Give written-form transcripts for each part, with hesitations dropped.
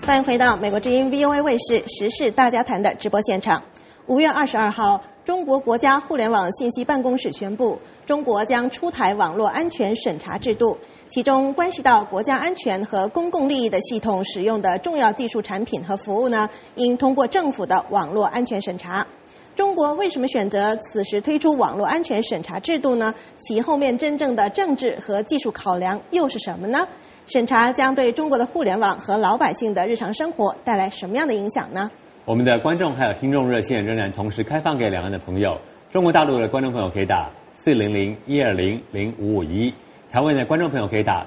欢迎回到美国之音 VOA 卫视时事大家谈的直播现场。5月22号，中国国家互联网信息办公室宣布，中国将出台网络安全审查制度，其中关系到国家安全和公共利益的系统使用的重要技术产品和服务呢，应通过政府的网络安全审查。中国为什么选择此时推出网络安全审查制度呢？其后面真正的政治和技术考量又是什么呢？审查将对中国的互联网和老百姓的日常生活带来什么样的影响呢？ 我们的观众还有听众热线仍然同时开放给两岸的朋友。中国大陆的观众朋友可以打400-120-0551，台湾的观众朋友可以打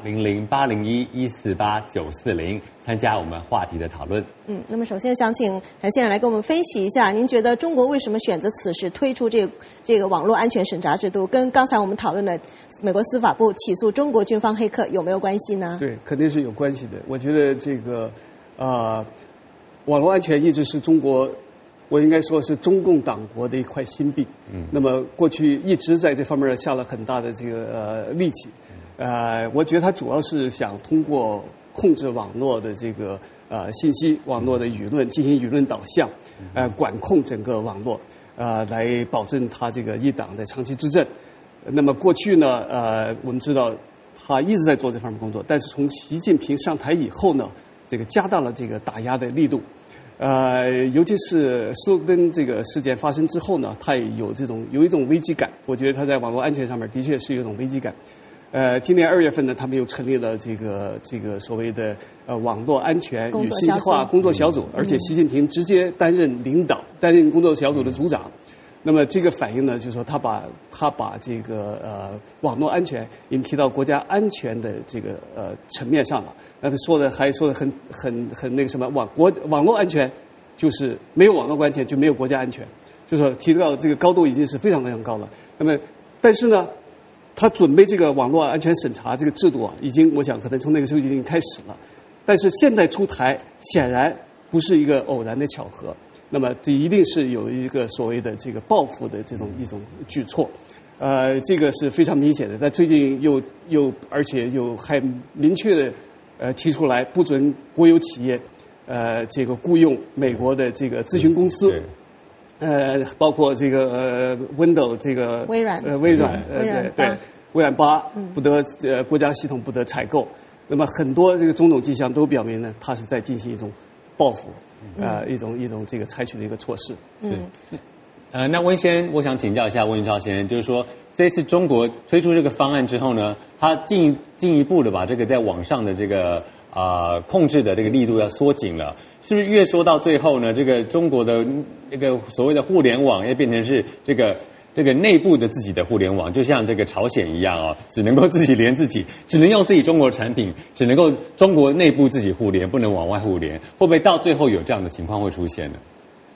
00801148-940，参加我们话题的讨论。 那么首先想请韩先生来给我们分析一下，您觉得中国为什么选择此时推出这个网络安全审查制度，跟刚才我们讨论的美国司法部起诉中国军方黑客有没有关系呢？ 对，肯定是有关系的。我觉得这个网络安全一直是中国，我应该说是中共党国的一块心病。那么过去一直在这方面下了很大的这个力气。我觉得它主要是想通过控制网络的这个信息、网络的舆论进行舆论导向，管控整个网络，来保证它这个一党的长期执政。那么过去呢，我们知道他一直在做这方面工作，但是从习近平上台以后呢，这个加大了这个打压的力度。尤其是斯诺登这个事件发生之后呢，他也有一种危机感。我觉得他在网络安全上面的确是有一种危机感。今年2月份呢，他们又成立了这个所谓的网络安全与信息化工作小组，而且习近平直接担任领导，担任工作小组的组长。那么这个反映呢，就是说他把这个网络安全已经提到国家安全的这个层面上了。那他还说的很那个什么网络安全就是没有网络安全就没有国家安全，就是说提到这个高度已经是非常非常高了。那么但是呢，他准备这个网络安全审查这个制度啊，我想可能从那个时候已经开始了。但是现在出台显然不是一个偶然的巧合。那么这一定是有一个所谓的这个报复的一种举措，这个是非常明显的。但最近而且还明确的提出来，不准国有企业这个雇佣美国的这个咨询公司，包括这个Windows 这个微软微软8不得国家系统不得采购。那么很多这个种种迹象都表明呢，它是在进行一种报复。一种这个采取的一个措施。 那温先生，我想请教一下温云超先生，就是说这一次中国推出这个方案之后呢，他进一步的把这个在网上的这个控制的这个力度要缩紧了，是不是越缩到最后呢，这个中国的这个所谓的互联网要变成是这个内部的自己的互联网，就像这个朝鲜一样只能够自己连自己，只能用自己中国的产品，只能够中国内部自己互联，不能往外互联，会不会到最后有这样的情况会出现呢？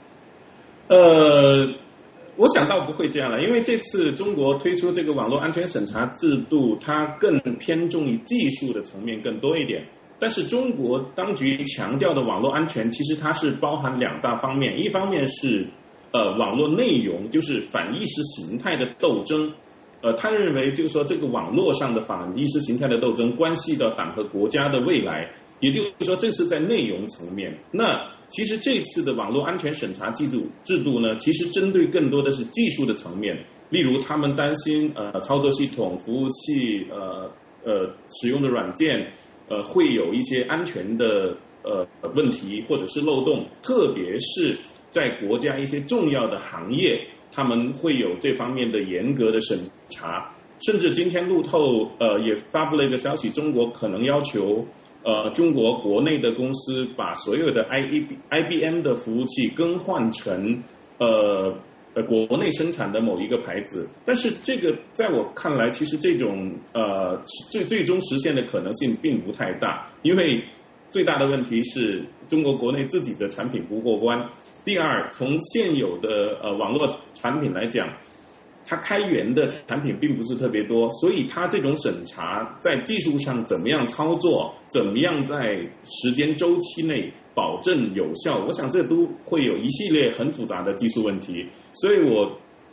我想倒不会这样了，因为这次中国推出这个网络安全审查制度，它更偏重于技术的层面更多一点。但是中国当局强调的网络安全，其实它是包含2大方面，一方面是网络内容，就是反意识形态的斗争。他认为就是说这个网络上的反意识形态的斗争关系到党和国家的未来，也就是说这是在内容层面。那其实这次的网络安全审查制度呢，其实针对更多的是技术的层面，例如他们担心操作系统、服务器使用的软件会有一些安全的问题或者是漏洞，特别是在国家一些重要的行业，他们会有这方面的严格的审查。甚至今天路透也发布了一个消息，中国可能要求中国国内的公司把所有的 IBM 的服务器更换成国内生产的某一个牌子。但是这个在我看来，其实这种最终实现的可能性并不太大，因为最大的问题是中国国内自己的产品不过关。第二，从现有的网络产品来讲，它开源的产品并不是特别多，所以它这种审查在技术上怎么样操作，怎么样在时间周期内保证有效，我想这都会有一系列很复杂的技术问题。所以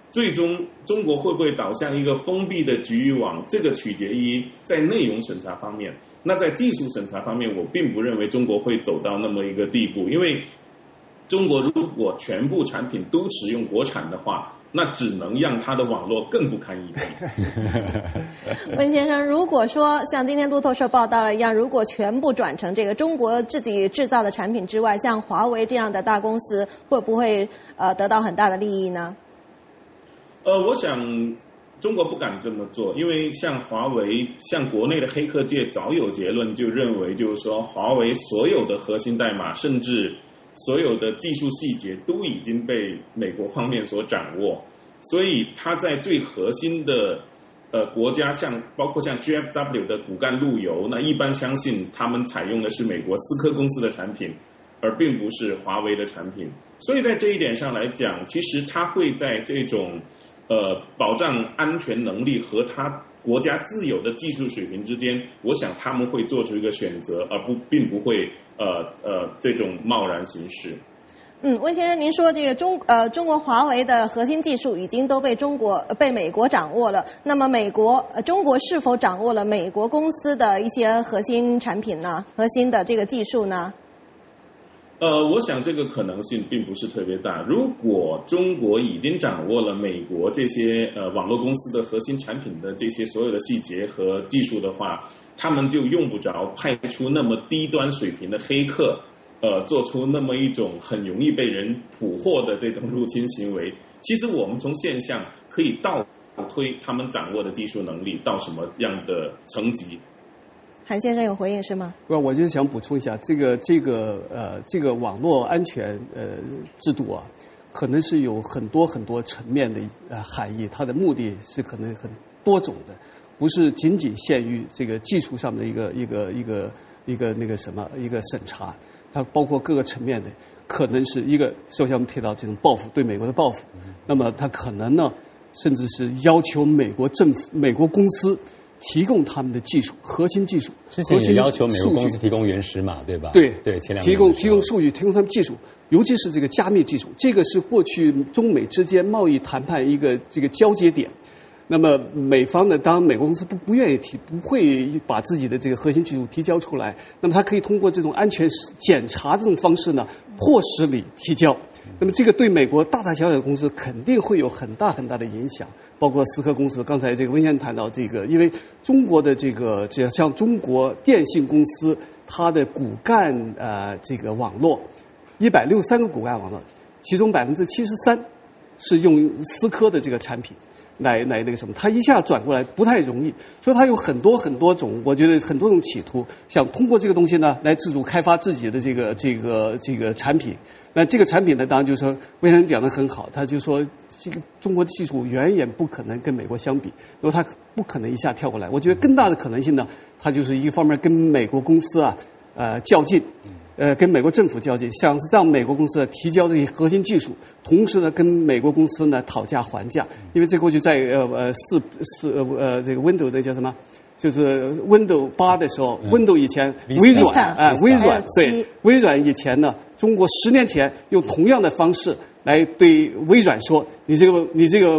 最终中国会不会导向一个封闭的局域网，这个取决于在内容审查方面。那在技术审查方面，我并不认为中国会走到那么一个地步，因为中国如果全部产品都使用国产的话，那只能让它的网络更不堪一击。 温先生，如果说像今天路透社报道了一样，如果全部转成这个中国自己制造的产品之外，像华为这样的大公司会不会得到很大的利益呢？ 我想中国不敢这么做，因为像华为，像国内的黑客界早有结论，就认为就是说华为所有的核心代码，甚至所有的技术细节都已经被美国方面所掌握，所以它在最核心的国家，包括像 GFW 的骨干路由，那一般相信他们采用的是美国思科公司的产品，而并不是华为的产品。所以在这一点上来讲，其实它会在这种保障安全能力和它国家自有的技术水平之间，我想他们会做出一个选择，而并不会这种贸然行事。 温先生，您说这个中国华为的核心技术已经都被美国掌握了，那么中国是否掌握了美国公司的一些核心产品呢？核心的这个技术呢？ 我想这个可能性并不是特别大。如果中国已经掌握了美国这些网络公司的核心产品的这些所有的细节和技术的话，他们就用不着派出那么低端水平的黑客，做出那么一种很容易被人捕获的这种入侵行为。其实我们从现象可以倒推他们掌握的技术能力到什么样的层级。 韩先生有回应是吗？ 我就想补充一下，这个网络安全制度啊，可能是有很多层面的含义，它的目的是可能很多种的，不是仅仅限于这个技术上的一个那个什么一个审查，它包括各个层面的，可能是一个首先我们提到这种报复，对美国的报复，那么它可能呢，甚至是要求美国政府、美国公司提供他们的技术，核心技术。 之前也要求美国公司提供原始码，对吧？ 对， 前两年提供数据，提供他们技术，尤其是这个加密技术，这个是过去中美之间贸易谈判一个这个交接点。那么美方呢，当然美国公司不愿意不会把自己的这个核心技术提交出来，那么它可以通过这种安全检查这种方式呢，迫使你提交。那么这个对美国大大小小的公司肯定会有很大的影响，包括思科公司。刚才这个温先生谈到这个，因为中国的这像中国电信公司，它的骨干这个网络163个骨干网络，其中73%是用思科的这个产品来那个什么，它一下转过来不太容易，所以它有很多种，我觉得很多种企图，想通过这个东西呢来自主开发自己的这个产品。那这个产品呢，当然就是说魏先生讲得很好，他就说这个中国的技术远远不可能跟美国相比，因为它不可能一下跳过来。我觉得更大的可能性呢，它就是一方面跟美国公司较劲。跟美国政府较劲，想让美国公司提交这些核心技术，同时呢跟美国公司呢讨价还价，因为这过去在这个 Windows 的叫什么，就是 Windows 8的时候，Windows 以前微软对微软以前呢，中国10年前用同样的方式来对微软说，你这个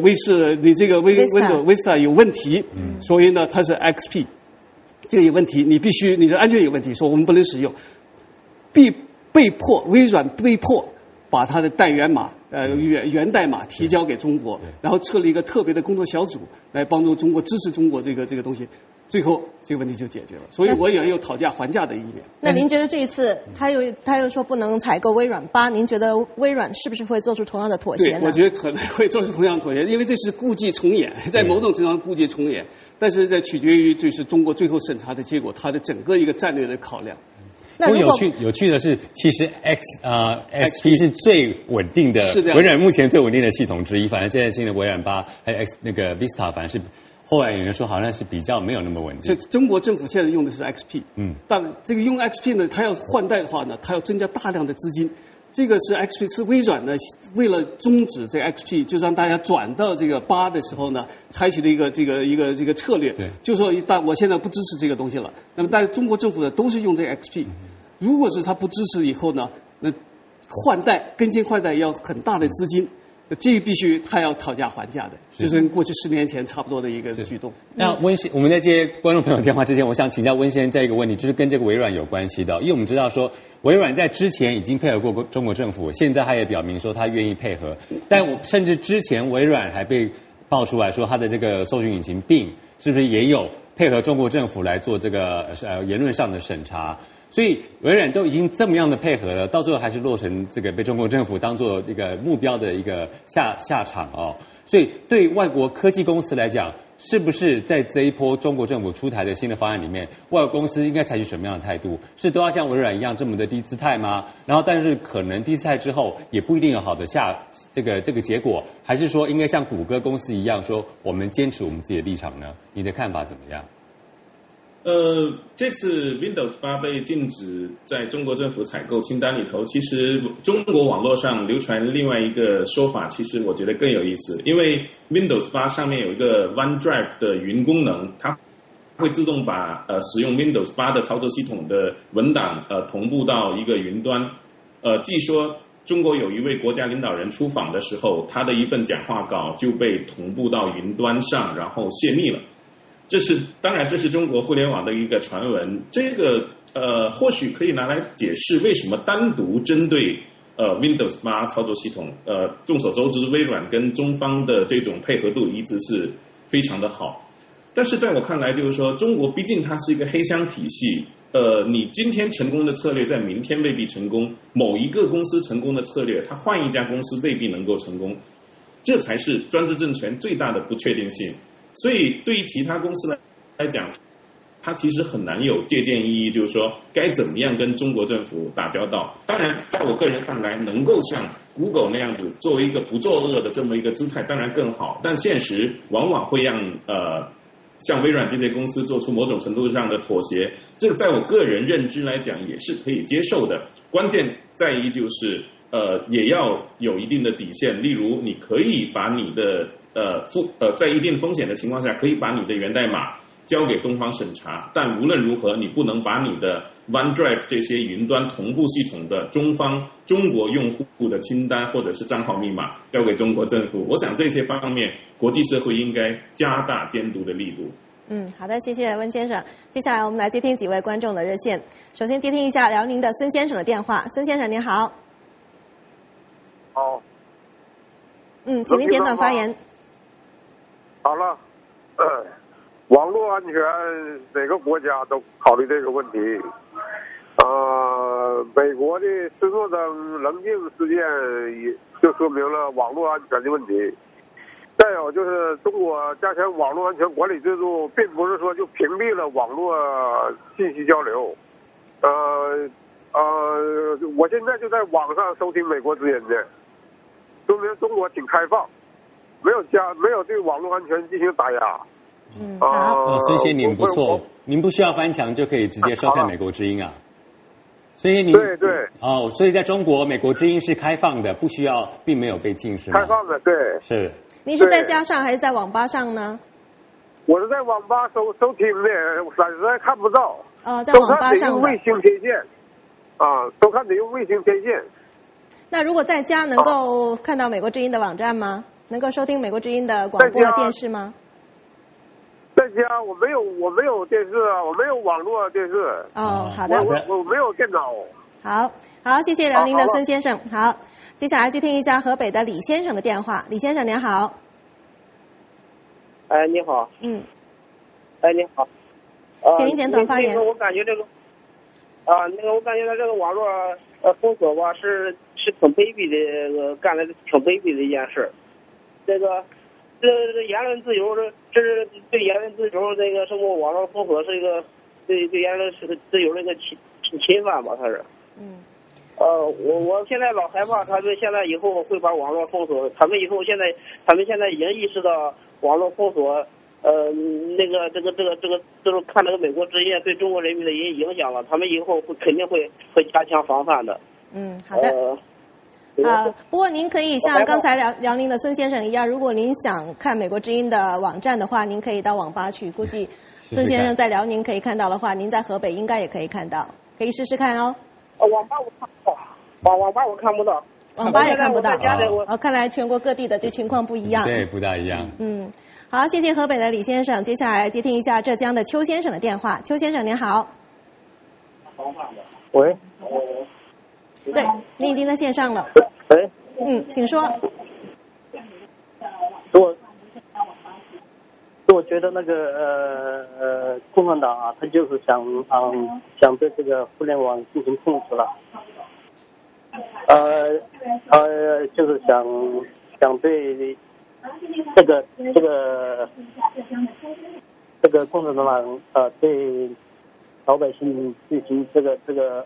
Windows Vista 有问题，所以呢它是 XP， 这个有问题，你的安全有问题，说我们不能使用。微软被迫把它的代源码源代码提交给中国，然后设立一个特别的工作小组来帮助中国支持中国这个东西，最后这个问题就解决了。所以我也有讨价还价的一面。 那您觉得这一次他又说不能采购微软8，您觉得微软是不是会做出同样的妥协呢？ 对，我觉得可能会做出同样的妥协，因为这是故伎重演，在某种程度上故伎重演，但是这取决于就是中国最后审查的结果，它的整个一个战略的考量。 不过有趣的是，其实 XP 是最稳定的，微软目前最稳定的系统之一。反正现在新的微软8还有那个 Vista， 反正是后来有人说好像是比较没有那么稳定。 所以中国政府现在用的是 XP，但这个用 XP 呢，它要换代的话呢，它要增加大量的资金。这个是 XP 是微软呢，为了终止这个 XP， 就让大家转到这个8的时候呢，采取的一个策略，就说我现在不支持这个东西了。那么，但是中国政府呢，都是用这个 XP。如果是他不支持以后呢，那更新换代要很大的资金。 必须他要讨价还价的，就是跟过去10年前差不多的一个举动。 那温先，我们在接观众朋友电话之前，我想请教温先生这一个问题，就是跟这个微软有关系的，因为我们知道说微软在之前已经配合过中国政府，现在他也表明说他愿意配合，但甚至之前微软还被爆出来说他的这个搜寻引擎Bing是不是也有配合中国政府来做这个言论上的审查？所以微软都已经这么样的配合了，到最后还是落成这个被中国政府当做一个目标的一个下场哦。所以对外国科技公司来讲，是不是在这一波中国政府出台的新的方案里面，外国公司应该采取什么样的态度？是都要像微软一样这么的低姿态吗？然后但是可能低姿态之后也不一定有好的这个结果，还是说应该像谷歌公司一样说我们坚持我们自己的立场呢？你的看法怎么样？ 这次 Windows 8被禁止在中国政府采购清单里头，其实中国网络上流传另外一个说法，其实我觉得更有意思，因为 Windows 8上面有一个 OneDrive 的云功能，它会自动把使用 Windows 8的操作系统的文档同步到一个云端。据说中国有一位国家领导人出访的时候，他的一份讲话稿就被同步到云端上，然后泄密了。当然这是中国互联网的一个传闻，这个或许可以拿来解释为什么单独针对Windows 8操作系统，众所周知微软跟中方的这种配合度一直是非常的好。但是在我看来，就是说中国毕竟它是一个黑箱体系，你今天成功的策略在明天未必成功，某一个公司成功的策略，它换一家公司未必能够成功，这才是专制政权最大的不确定性。所以对于其他公司来讲，它其实很难有借鉴意义，就是说该怎么样跟中国政府打交道。当然在我个人看来，能够像 Google 那样子作为一个不作恶的这么一个姿态当然更好，但现实往往会让像微软这些公司做出某种程度上的妥协，这个在我个人认知来讲也是可以接受的。关键在于就是也要有一定的底线，例如你可以把你的在一定风险的情况下，可以把你的源代码交给东方审查，但无论如何，你不能把你的 OneDrive 这些云端同步系统的中国用户的清单或者是账号密码交给中国政府。我想这些方面，国际社会应该加大监督的力度。 好的，谢谢温先生。接下来我们来接听几位观众的热线。首先接听一下辽宁的孙先生的电话。孙先生您好。 好。 请您简短发言。 好了，网络安全哪个国家都考虑这个问题。美国的斯诺登棱镜事件也就说明了网络安全的问题。再有就是中国加强网络安全管理制度，并不是说就屏蔽了网络信息交流。我现在就在网上收听美国之音的，说明中国挺开放，没有对网络安全进行打压。 孙先生您不错，您不需要翻墙就可以直接收看美国之音啊。所以您对所以在中国美国之音是开放的，不需要，并没有被禁是吗？ 开放的，对。 是。 您是在家上还是在网吧上呢？ 我是在网吧收听的，实在看不到。 在网吧上的。 用卫星天线。都看得用卫星天线。 那如果在家能够看到美国之音的网站吗？能够收听美国之音的广播电视吗？ 在家我没有电视啊，我没有网络电视。 好的。 我没有电脑。 好，谢谢辽宁的孙先生。好，接下来接听一下河北的李先生的电话。李先生您好。 你好。 你好。 请您简短发言。 我感觉这个，我感觉他这个网络封锁吧是挺卑鄙的，干的挺卑鄙的一件事。这言论自由，这是对言论自由这个什么网络封锁是一个对言论自由这个侵犯吧，他是。我现在老害怕他们现在以后会把网络封锁，他们现在已经意识到网络封锁，这个看这个美国之音对中国人民的影响了，他们以后肯定会加强防范的。 好的。不过您可以像刚才辽宁的孙先生一样，如果您想看美国之音的网站的话，您可以到网吧去。估计孙先生在辽宁可以看到的话，您在河北应该也可以看到，可以试试看哦。 网吧我看不到。 网吧也看不到。 我在家里我看来全国各地的这情况不一样。 对，不大一样。 好，谢谢河北的李先生。接下来接听一下浙江的邱先生的电话。邱先生您好。 喂。 对，您已经在线上了。 喂。 请说。 我觉得那个共产党啊，他就是想对这个互联网进行控制了，就是想对这个共产党对老百姓进行这个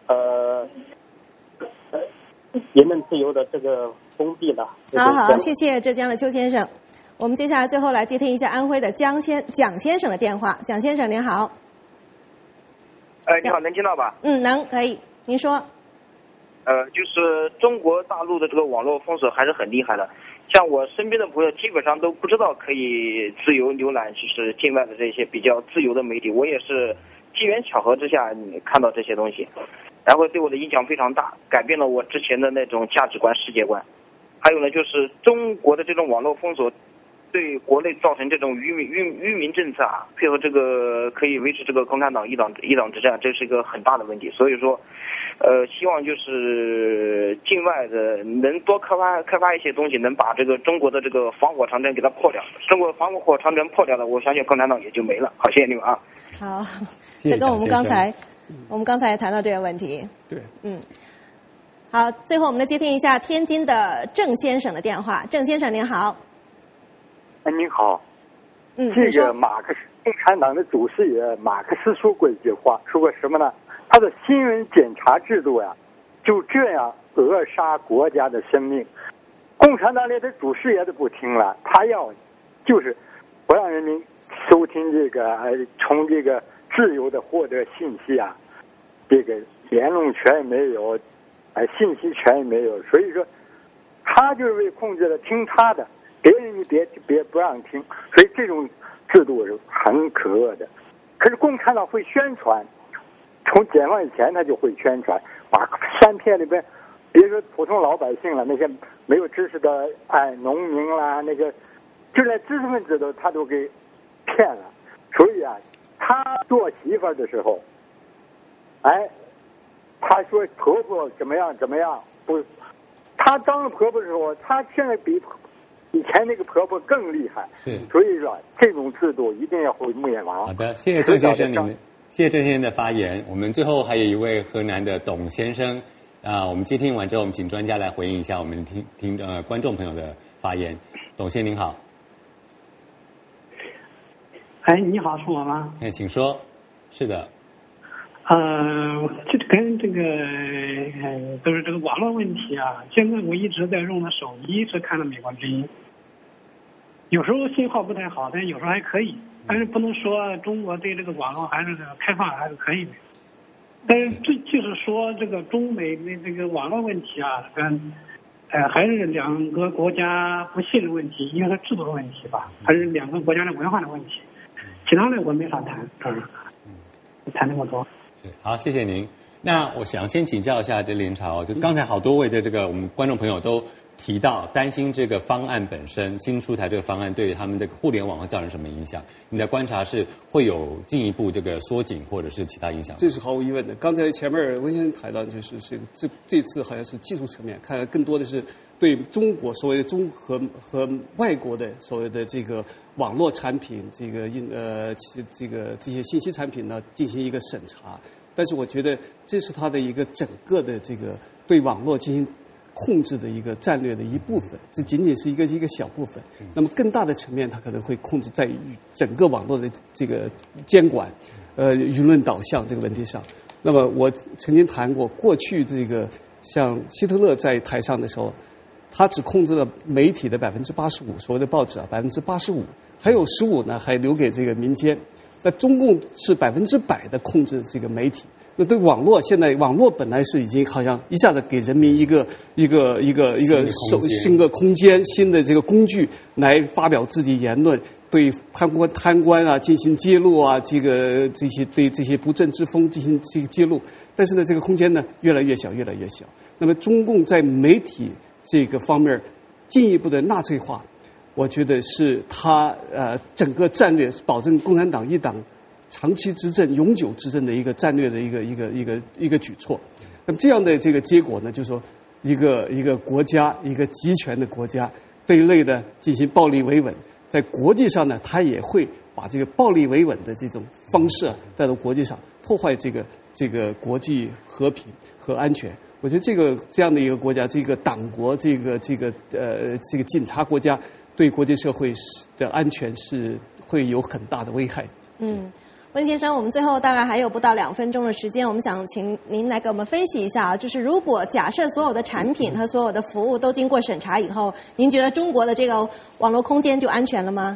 言论自由的这个封闭了。 好，谢谢浙江的邱先生。我们接下来最后来接听一下安徽的蒋先生的电话。蒋先生您好。 你好，能听到吧？ 能，可以，您说。 就是中国大陆的这个网络封锁还是很厉害的，像我身边的朋友基本上都不知道可以自由浏览就是境外的这些比较自由的媒体，我也是机缘巧合之下看到这些东西，然后对我的影响非常大，改变了我之前的那种价值观世界观。还有呢，就是中国的这种网络封锁对国内造成这种愚民政策啊，配合这个可以维持这个共产党一党之战，这是一个很大的问题。所以说，希望就是境外的能多开发一些东西，能把这个中国的这个防火长城给它破掉。中国防火长城破掉了，我相信共产党也就没了。好，谢谢你们啊。 好，这跟我们刚才也谈到这个问题。 对， 好，最后我们来接听一下天津的郑先生的电话。郑先生您好。 您好， 这个共产党的祖师爷马克思说过一句话，说过什么呢？他的新闻检查制度呀，就这样扼杀国家的生命。共产党连他主师爷都不听了，他要就是不让人民收听从这个自由的获得信息啊，这个言论权也没有，信息权也没有，所以说他就是为控制了听他的。别人你别不让听，所以这种制度是很可恶的。可是共产党会宣传，从解放以前他就会宣传，把山片里边，别说普通老百姓了，那些没有知识的农民啦，那个就连知识分子他都给骗了。所以啊，他做媳妇的时候，他说婆婆怎么样，不，他当了婆婆的时候，他现在比以前那个婆婆更厉害，所以说这种制度一定要会灭亡。 好的，谢谢郑先生谢谢郑先生的发言。我们最后还有一位河南的董先生我们接听完之后，我们请专家来回应一下我们观众朋友的发言。董先生您好。 你好，是我吗？ 请说。是的。 这跟这个都是这个网络问题啊。现在我一直在用的手机是看的美国之音，有时候信号不太好，但有时候还可以。但是不能说中国对这个网络还是开放还是可以的。但是这就是说这个中美的这个网络问题啊，还是两个国家不信任问题，一个是制度的问题吧，还是两个国家的文化的问题。其他的我没法谈，谈那么多。 好，谢谢您。那我想先请教一下这连朝，就刚才好多位的这个我们观众朋友都提到担心这个方案本身新出台这个方案对于他们的互联网会造成什么影响？你的观察是会有进一步这个缩紧或者是其他影响？ 这是毫无疑问的。刚才前面温先生谈到就是这次好像是技术层面，看来更多的是对中国所谓的中和外国的所谓的这个网络产品，这些信息产品呢进行一个审查。但是我觉得这是它的一个整个的这个对网络进行控制的一个战略的一部分，这仅仅是一个小部分。那么更大的层面，它可能会控制在于整个网络的这个监管、舆论导向这个问题上。那么我曾经谈过，过去这个像希特勒在台上的时候，他只控制了媒体的85%，所谓的报纸啊85%，还有15%呢还留给这个民间。那中共是100%的控制这个媒体。那对网络，现在网络本来是已经好像一下子给人民一个新的空间、新的这个工具来发表自己言论，对贪官啊进行揭露啊，对这些不正之风进行这个揭露。但是呢，这个空间呢越来越小，越来越小。那么中共在媒体这个方面进一步的纳粹化，我觉得是他整个战略保证共产党一党长期执政、永久执政的一个战略的一个举措。那么这样的这个结果呢，就是说一个国家，一个集权的国家对内的进行暴力维稳，在国际上呢，他也会把这个暴力维稳的这种方式带到国际上，破坏这个国际和平和安全。我觉得这样的一个国家，这个党国，这个警察国家，对国际社会的安全是会有很大的危害。 温先生，我们最后大概还有不到2分钟的时间，我们想请您来给我们分析一下，就是如果假设所有的产品和所有的服务都经过审查以后，您觉得中国的这个网络空间就安全了吗？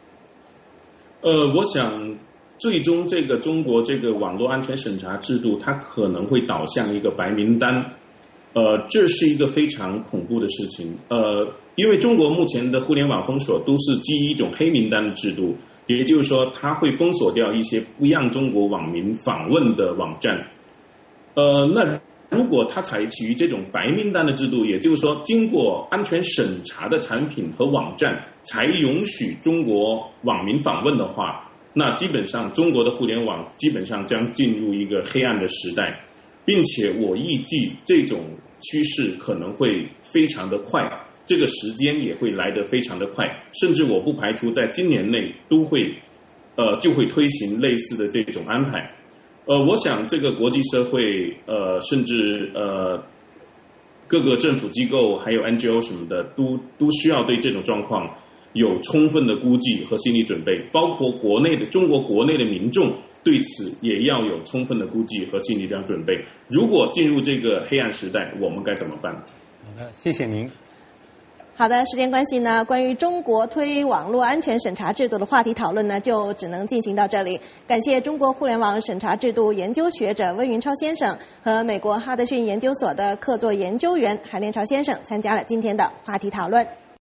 我想最终这个中国这个网络安全审查制度，它可能会导向一个白名单。这是一个非常恐怖的事情。因为中国目前的互联网封锁都是基于一种黑名单的制度。也就是说，它会封锁掉一些不让中国网民访问的网站。那如果它采取这种白名单的制度，也就是说，经过安全审查的产品和网站才允许中国网民访问的话，那基本上中国的互联网基本上将进入一个黑暗的时代，并且我预计这种趋势可能会非常的快。这个时间也会来得非常的快，甚至我不排除在今年内就会推行类似的这种安排。我想这个国际社会甚至各个政府机构还有 NGO 什么的都需要对这种状况有充分的估计和心理准备，包括中国国内的民众对此也要有充分的估计和心理上准备。如果进入这个黑暗时代，我们该怎么办？ 好的，谢谢您。 好的，时间关系呢，关于中国推网络安全审查制度的话题讨论呢，就只能进行到这里。感谢中国互联网审查制度研究学者温云超先生和美国哈德逊研究所的客座研究员韩连朝先生参加了今天的话题讨论。